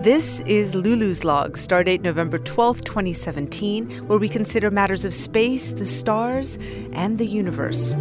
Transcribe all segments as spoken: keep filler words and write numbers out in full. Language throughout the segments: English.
This is Lulu's Log, stardate November twelfth, twenty seventeen, where we consider matters of space, the stars, and the universe.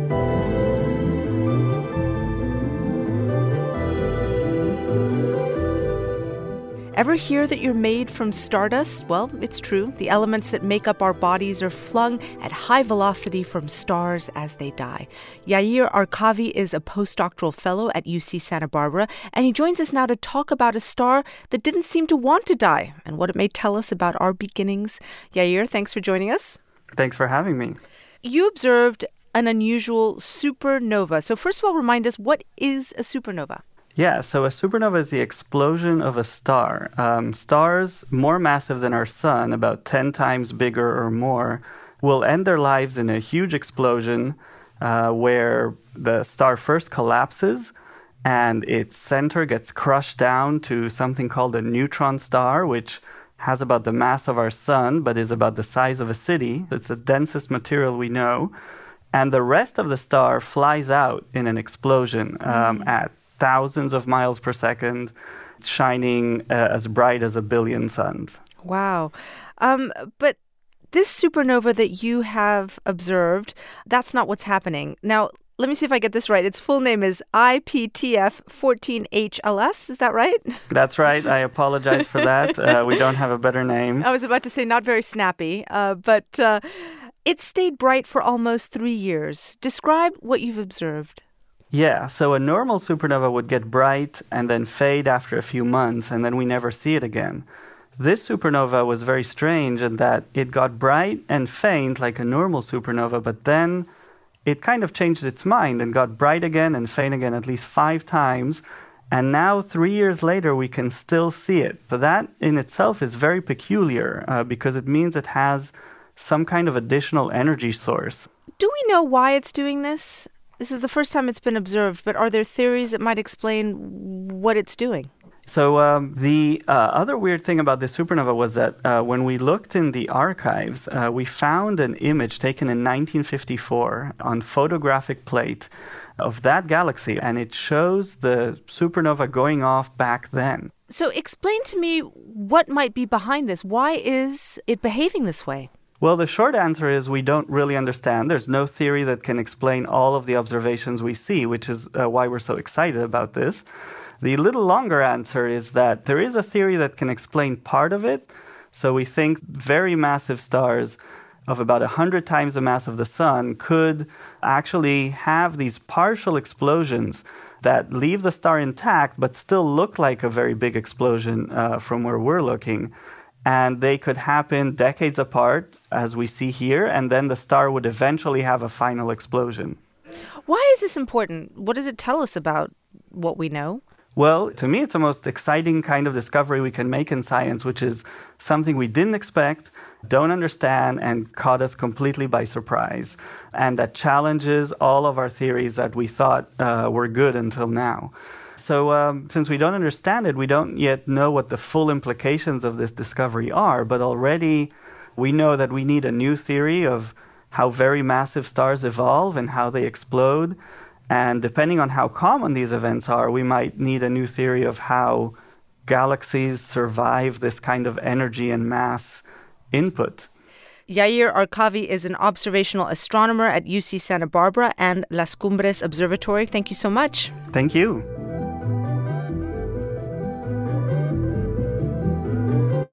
Ever hear that you're made from stardust? Well, it's true. The elements that make up our bodies are flung at high velocity from stars as they die. Yair Arkavi is a postdoctoral fellow at U C Santa Barbara, and he joins us now to talk about a star that didn't seem to want to die and what it may tell us about our beginnings. Yair, thanks for joining us. Thanks for having me. You observed an unusual supernova. So first of all, remind us, what is a supernova? Yeah, so a supernova is the explosion of a star. Um, stars more massive than our sun, about ten times bigger or more, will end their lives in a huge explosion uh, where the star first collapses and its center gets crushed down to something called a neutron star, which has about the mass of our sun but is about the size of a city. It's the densest material we know. And the rest of the star flies out in an explosion um, mm. at thousands of miles per second, shining uh, as bright as a billion suns. Wow. Um, but this supernova that you have observed, that's not what's happening. Now, let me see if I get this right. Its full name is I P T F fourteen H L S. Is that right? That's right. I apologize for that. Uh, we don't have a better name. I was about to say not very snappy, uh, but uh, it stayed bright for almost three years. Describe what you've observed. Yeah, so a normal supernova would get bright and then fade after a few months, and then we never see it again. This supernova was very strange in that it got bright and faint like a normal supernova, but then it kind of changed its mind and got bright again and faint again at least five times, and now three years later we can still see it. So that in itself is very peculiar uh, because it means it has some kind of additional energy source. Do we know why it's doing this? This is the first time it's been observed, but are there theories that might explain what it's doing? So um, the uh, other weird thing about this supernova was that uh, when we looked in the archives, uh, we found an image taken in nineteen fifty-four on photographic plate of that galaxy, and it shows the supernova going off back then. So explain to me what might be behind this. Why is it behaving this way? Well, the short answer is we don't really understand. There's no theory that can explain all of the observations we see, which is uh, why we're so excited about this. The little longer answer is that there is a theory that can explain part of it. So we think very massive stars of about one hundred times the mass of the sun could actually have these partial explosions that leave the star intact but still look like a very big explosion uh, from where we're looking. And they could happen decades apart, as we see here, and then the star would eventually have a final explosion. Why is this important? What does it tell us about what we know? Well, to me, it's the most exciting kind of discovery we can make in science, which is something we didn't expect, don't understand, and caught us completely by surprise, and that challenges all of our theories that we thought uh, were good until now. So um, since we don't understand it, we don't yet know what the full implications of this discovery are, but already we know that we need a new theory of how very massive stars evolve and how they explode. And depending on how common these events are, we might need a new theory of how galaxies survive this kind of energy and mass input. Yair Arkavi is an observational astronomer at U C Santa Barbara and Las Cumbres Observatory. Thank you so much. Thank you.